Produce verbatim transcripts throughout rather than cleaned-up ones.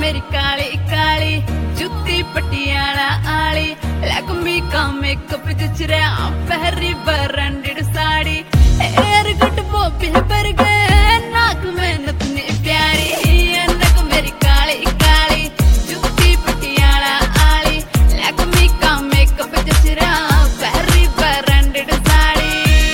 मेरी काली काली जुत्ती पटियाला आली लैकमी का मेकअप जचरा पहरी ब्रांडेड साड़ी एयर गुड बॉबी पर गए नाक में नतनी प्यारी नक मेरी काली काली जुत्ती पटियाला आली लैकमी का मेकअप जचरा पहरी ब्रांडेड साड़ी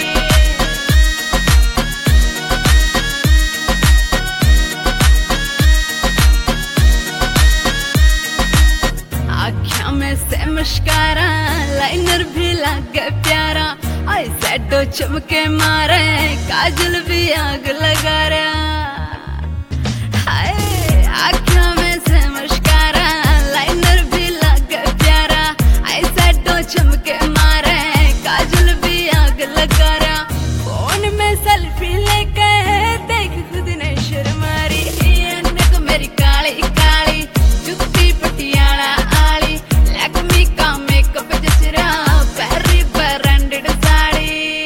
आँखों में से मस्कारा लाइनर भी लगे प्यारा आई सैडो चमके मारे काजल भी आग लगा रहा हाय आँखों में से मस्कारा लाइनर भी लगे प्यारा आई सैडो चमके मारे काजल भी आग लगा रहा फोन में सेल्फी लेके देख खुद ने शर्मारी नक मेरी काली काली जुत्ती पटियाला आली लैकमी का मेकअप जचरा पहरी ब्रांडेड साड़ी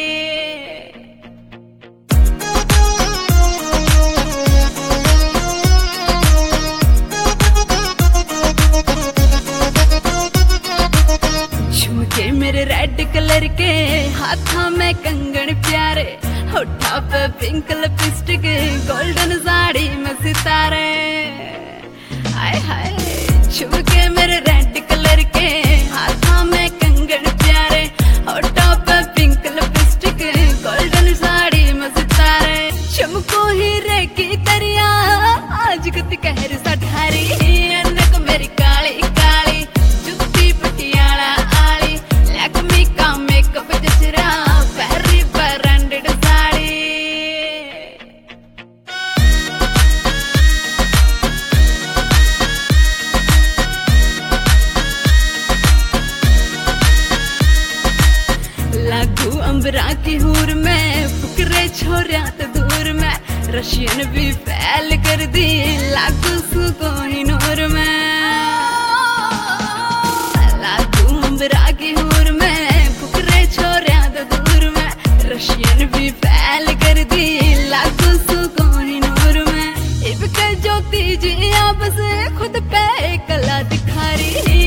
झुमके मेरे रेड कलर के हाथों में कंगन प्यारे होठा पे पिंक लिपस्टिक गोल्डन साड़ी में सितारे हाय हाय झुमके मेरे रेड कलर के हाथों में कंगन प्यारे होठा पे पिंक लिपस्टिक गोल्डन साड़ी में सितारे चमको हीरे की तरिया आज कति कहर सठारी नक मेरी काली काली जुत्ती पटियाला आली लैकमी का मेकअप जचरा पहरी ब्रांडेड साड़ी लागू अंबरा की हूर में फुकरे छोरिया तो दूर में रशियन भी फैल कर दी लागू सुकोहिनूर में लागू अंबरा की हूर में फुकरे छोरिया तो दूर में रशियन भी फैल कर दी लागू सुकोहिनूर में इबके ज्योति जी आप से खुद पे कला दिखा रही